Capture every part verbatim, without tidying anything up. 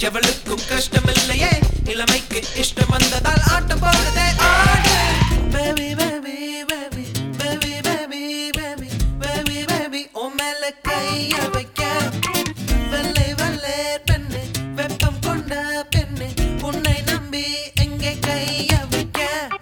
எவளுக்கும் கஷ்டமில்லையே இளமைக்கு இஷ்டம் வந்ததால் ஆட்டம் போடுதே ஆடு baby baby baby baby baby baby baby baby உன் மேல கைய வைக்க வெள்ளை வெள்ளை பெண்ணு வெப்பம் கொண்ட பெண்ணு உன்னை நம்பி எங்கே கைய வைக்க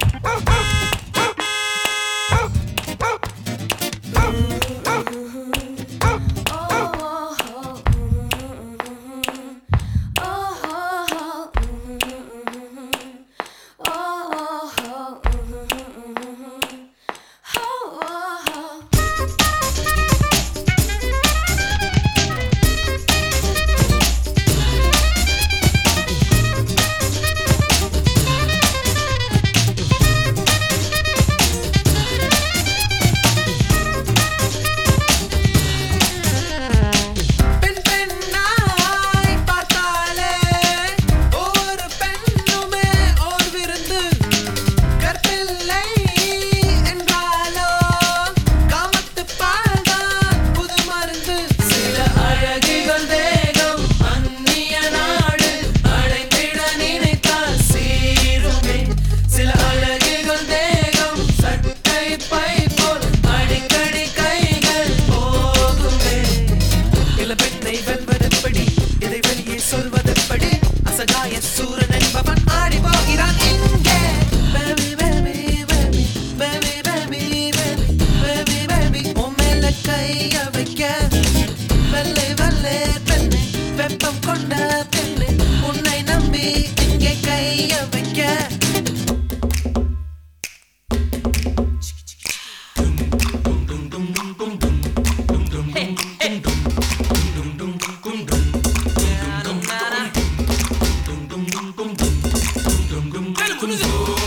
சொல்வதெப்படி அசகாய சூரன் என்பவன் ஆடி போகிறான் இங்கே baby baby baby baby baby baby baby உன் மேல கைய வைக்க வெள்ளை வெள்ளை பெண்ணு வெப்பம் கொண்ட பெண்ணு உன்னை நம்பி இங்கே கைய வைக்க Hey.